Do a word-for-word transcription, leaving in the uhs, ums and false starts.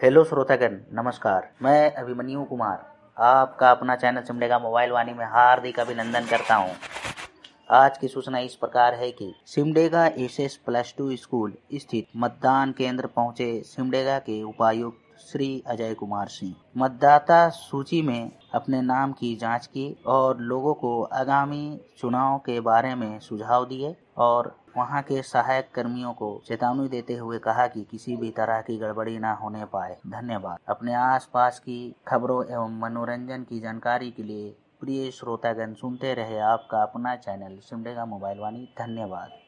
Hello श्रोतागण, नमस्कार। मैं अभिमन्यु कुमार आपका अपना चैनल सिमडेगा मोबाइल वाणी में हार्दिक अभिनंदन करता हूं। आज की सूचना इस प्रकार है कि Simdega SS plus two school स्थित मतदान केंद्र पहुंचे सिमडेगा के उपायुक्त श्री अजय कुमार सिंह। मतदाता सूची में अपने नाम की जांच की और लोगों को आगामी चुनाव के बारे में सुझाव दिए और वहां के सहायक कर्मियों को चेतावनी देते हुए कहा कि किसी भी तरह की गड़बड़ी न होने पाए। धन्यवाद। अपने आसपास की खबरों एवं मनोरंजन की जानकारी के लिए प्रिय श्रोतागण सुनते रहे आपका अपना चैनल सिमडेगा मोबाइल वाणी। धन्यवाद।